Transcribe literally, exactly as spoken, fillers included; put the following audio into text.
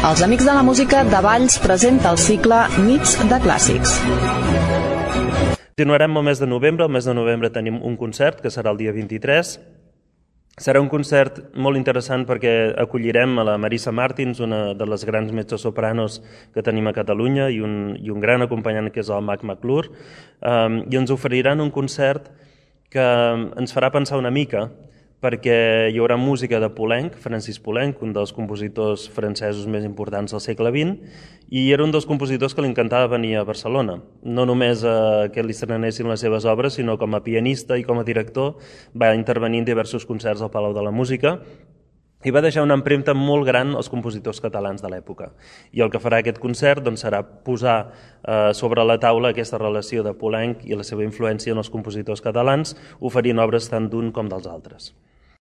Els Amics de la Música de Valls presenta el cicle Nits de Clàssics. Continuarem el mes de novembre. El mes de novembre tenim un concert, que serà el dia vint-i-tres. Serà un concert molt interessant perquè acollirem a la Marisa Martins, una de les grans mezzosopranos que tenim a Catalunya, i un, i un gran acompanyant que és el Mac McClure, um, i ens oferiran un concert que ens farà pensar una mica, perquè hi haurà música de Poulenc, Francis Poulenc, un dels compositors francesos més importants del segle vint, i era un dels compositors que li encantava venir a Barcelona. No només a que li estrenessin les seves obres, sinó com a pianista i com a director va intervenir en diversos concerts al Palau de la Música i va deixar una empremta molt gran als compositors catalans de l'època. I el que farà aquest concert doncs, serà posar eh, sobre la taula aquesta relació de Poulenc i la seva influència en els compositors catalans, oferint obres tant d'un com dels altres.